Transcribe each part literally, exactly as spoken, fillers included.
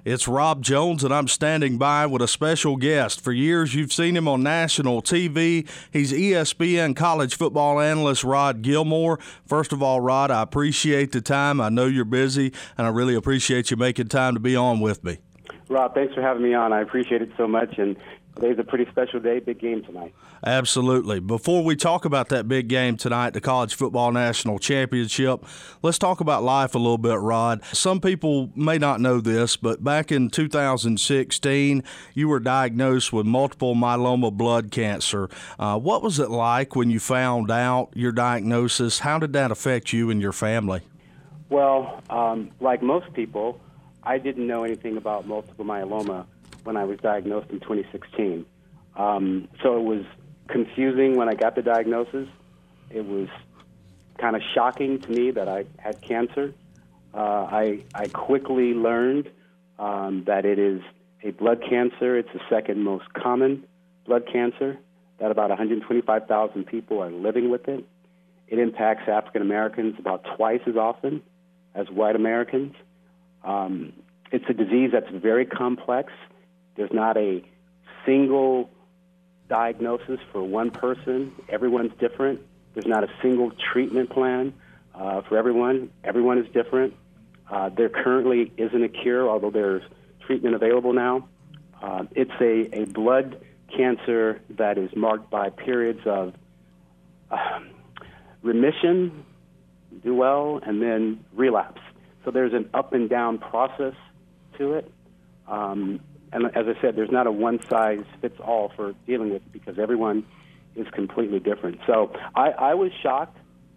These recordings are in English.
It's Rob Jones, and I'm standing by with a special guest. For years, you've seen him on national T V. He's E S P N college football analyst Rod Gilmore. First of all, Rod, I appreciate the time. I know you're busy, and I really appreciate you making time to be on with me. Rob, thanks for having me on. I appreciate it so much, and today's a pretty special day, big game tonight. Absolutely. Before we talk about that big game tonight, the College Football National Championship, let's talk about life a little bit, Rod. Some people may not know this, but back in two thousand sixteen, you were diagnosed with multiple myeloma blood cancer. Uh, what was it like when you found out your diagnosis? How did that affect you and your family? Well, um, like most people, I didn't know anything about multiple myeloma when I was diagnosed in twenty sixteen. Um, so it was confusing when I got the diagnosis. It was kind of shocking to me that I had cancer. Uh, I, I quickly learned um, that it is a blood cancer. It's the second most common blood cancer, that about one hundred twenty-five thousand people are living with it. It impacts African Americans about twice as often as white Americans. Um, it's a disease that's very complex. There's not a single diagnosis for one person. Everyone's different. There's not a single treatment plan uh, for everyone. Everyone is different. Uh, there currently isn't a cure, although there's treatment available now. Uh, it's a, a blood cancer that is marked by periods of uh, remission, do well, and then relapse. So there's an up and down process to it. Um, And as I said, there's not a one-size-fits-all for dealing with it because everyone is completely different. So I, I was shocked.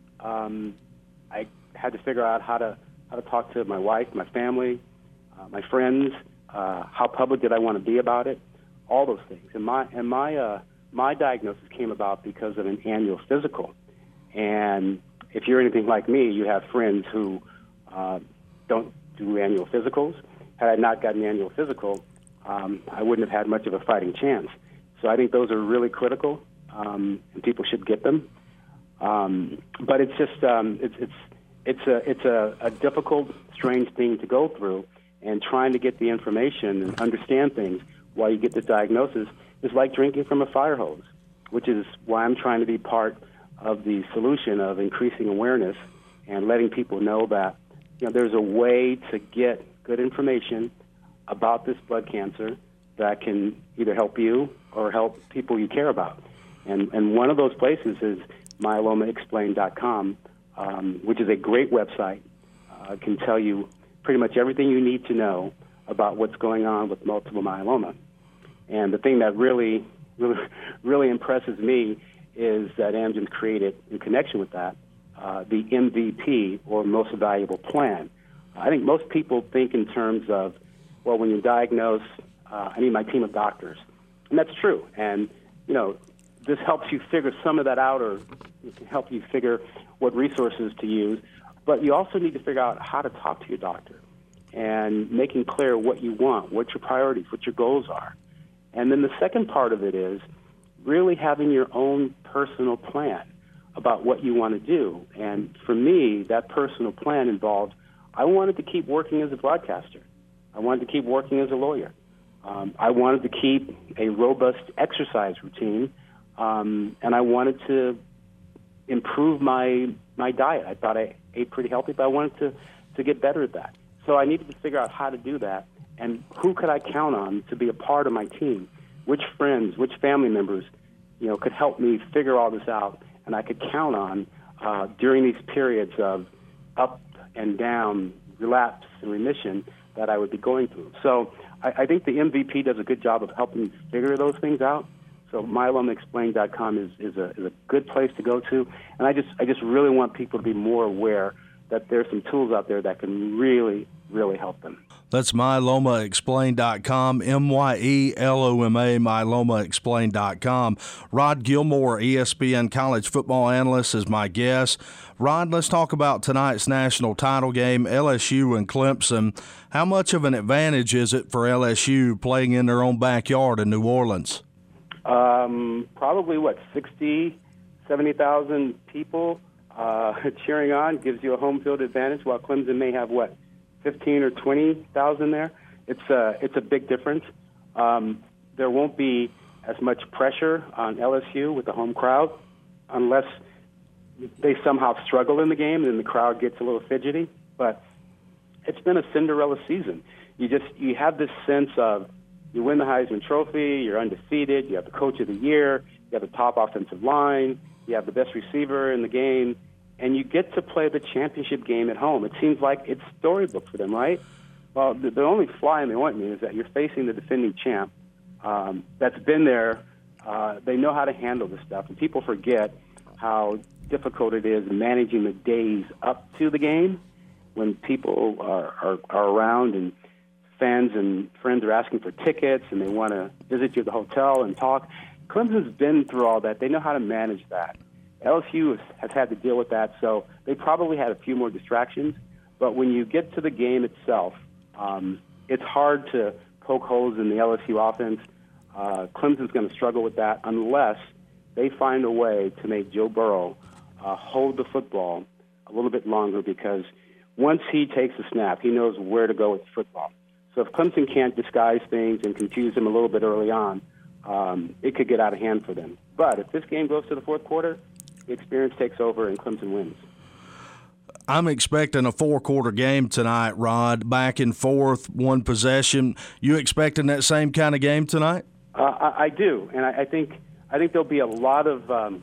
Um, I had to figure out how to how to talk to my wife, my family, uh, my friends. Uh, how public did I want to be about it? All those things. And my and my uh, my diagnosis came about because of an annual physical. And if you're anything like me, you have friends who uh, don't do annual physicals. Had I not gotten an annual physical, Um, I wouldn't have had much of a fighting chance. So I think those are really critical, um, and people should get them. Um, but it's just um, it's it's it's a it's a, a difficult, strange thing to go through, and trying to get the information and understand things while you get the diagnosis is like drinking from a fire hose, which is why I'm trying to be part of the solution of increasing awareness and letting people know that you know there's a way to get good information about this blood cancer that can either help you or help people you care about. And and one of those places is myeloma explained dot com, um, which is a great website. Uh, it can tell you pretty much everything you need to know about what's going on with multiple myeloma. And the thing that really, really, really impresses me is that Amgen created, in connection with that, uh, the M V P, or Most Valuable Plan. I think most people think in terms of, well, when you're diagnosed, uh, I need my team of doctors. And that's true. And, you know, this helps you figure some of that out, or it can help you figure what resources to use. But you also need to figure out how to talk to your doctor and making clear what you want, what your priorities, what your goals are. And then the second part of it is really having your own personal plan about what you want to do. And for me, that personal plan involved, I wanted to keep working as a broadcaster. I wanted to keep working as a lawyer. Um, I wanted to keep a robust exercise routine, um, and I wanted to improve my my diet. I thought I ate pretty healthy, but I wanted to, to get better at that. So I needed to figure out how to do that, and who could I count on to be a part of my team? Which friends, which family members, you know, could help me figure all this out, and I could count on uh, during these periods of up and down, relapse and remission that I would be going through. So I, I think the M V P does a good job of helping me figure those things out. So myeloma explained dot com is, is, a, is a good place to go to. And I just I just really want people to be more aware that there's some tools out there that can really, really help them. That's myeloma explained dot com, M Y E L O M A, myeloma explained dot com. Rod Gilmore, E S P N college football analyst, is my guest. Rod, let's talk about tonight's national title game, L S U and Clemson. How much of an advantage is it for L S U playing in their own backyard in New Orleans? Um, probably, what, sixty, seventy thousand people uh, cheering on gives you a home field advantage, while Clemson may have, what, fifteen or twenty thousand there. it's a, it's a big difference. Um, there won't be as much pressure on L S U with the home crowd unless they somehow struggle in the game and the crowd gets a little fidgety. But it's been a Cinderella season. You just you have this sense of you win the Heisman Trophy, you're undefeated, you have the Coach of the Year, you have the top offensive line, you have the best receiver in the game, and you get to play the championship game at home. It seems like it's storybook for them, right? Well, the, the only fly in the ointment is that you're facing the defending champ um, that's been there. Uh, they know how to handle this stuff, and people forget how difficult it is managing the days up to the game when people are, are, are around and fans and friends are asking for tickets and they want to visit you at the hotel and talk. Clemson's been through all that. They know how to manage that. L S U has, has had to deal with that, so they probably had a few more distractions. But when you get to the game itself, um, it's hard to poke holes in the L S U offense. Uh, Clemson's going to struggle with that unless they find a way to make Joe Burrow uh, hold the football a little bit longer, because once he takes a snap, he knows where to go with the football. So if Clemson can't disguise things and confuse him a little bit early on, um, it could get out of hand for them. But if this game goes to the fourth quarter, the experience takes over and Clemson wins. I'm expecting a four-quarter game tonight, Rod. Back and forth, one possession. You expecting that same kind of game tonight? Uh, I, I do, and I, I think I think there'll be a lot of um,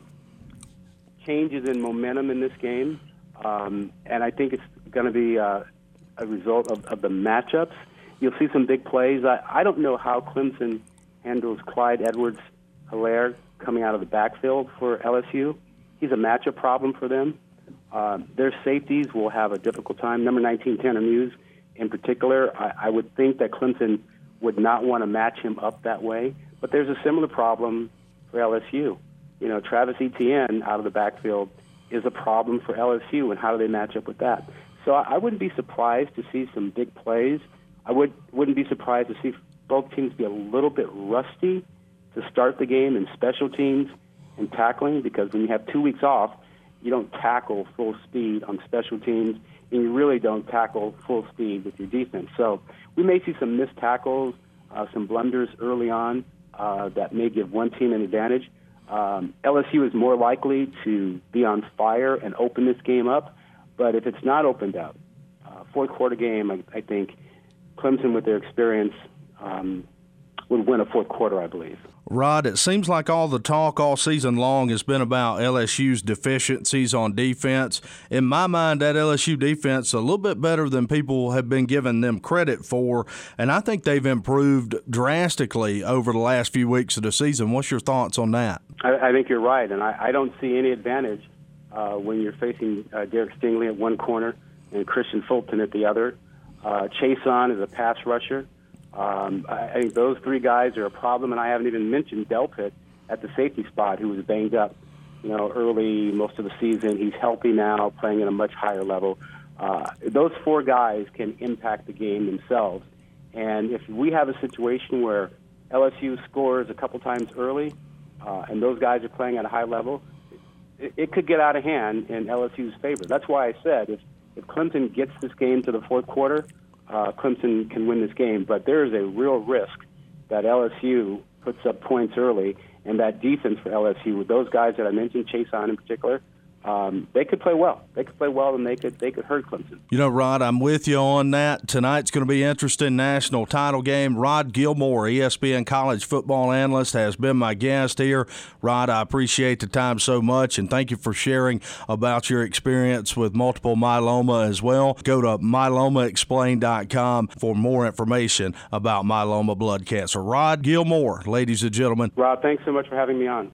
changes in momentum in this game, um, and I think it's going to be uh, a result of, of the matchups. You'll see some big plays. I, I don't know how Clemson handles Clyde Edwards-Helaire coming out of the backfield for L S U. He's a matchup problem for them. Uh, their safeties will have a difficult time. Number nineteen, Tanner Muse, in particular, I, I would think that Clemson would not want to match him up that way. But there's a similar problem for L S U. You know, Travis Etienne out of the backfield is a problem for L S U, and how do they match up with that? So I, I wouldn't be surprised to see some big plays. I would, wouldn't be surprised to see both teams be a little bit rusty to start the game in special teams and tackling, because when you have two weeks off, you don't tackle full speed on special teams, and you really don't tackle full speed with your defense. So we may see some missed tackles, uh, some blunders early on uh, that may give one team an advantage. Um, L S U is more likely to be on fire and open this game up, but if it's not opened up, uh, fourth quarter game, I, I think Clemson, with their experience, um, would win a fourth quarter, I believe. Rod, it seems like all the talk all season long has been about L S U's deficiencies on defense. In my mind, that L S U defense is a little bit better than people have been giving them credit for, and I think they've improved drastically over the last few weeks of the season. What's your thoughts on that? I, I think you're right, and I, I don't see any advantage uh, when you're facing uh, Derek Stingley at one corner and Christian Fulton at the other. Uh, Chason is a pass rusher. Um, I, I think those three guys are a problem, and I haven't even mentioned Delpit at the safety spot, who was banged up, you know, early most of the season. He's healthy now, playing at a much higher level. Uh, those four guys can impact the game themselves, and if we have a situation where L S U scores a couple times early, uh, and those guys are playing at a high level, it, it could get out of hand in L S U's favor. That's why I said if, if Clemson gets this game to the fourth quarter, Uh, Clemson can win this game, but there is a real risk that L S U puts up points early, and that defense for L S U, with those guys that I mentioned, Chason in particular, um, they could play well. They could play well, and they could they could hurt Clemson. You know, Rod, I'm with you on that. Tonight's going to be interesting. National title game. Rod Gilmore, E S P N college football analyst, has been my guest here. Rod, I appreciate the time so much, and thank you for sharing about your experience with multiple myeloma as well. Go to myeloma explained dot com for more information about myeloma blood cancer. Rod Gilmore, ladies and gentlemen. Rob, thanks so much for having me on.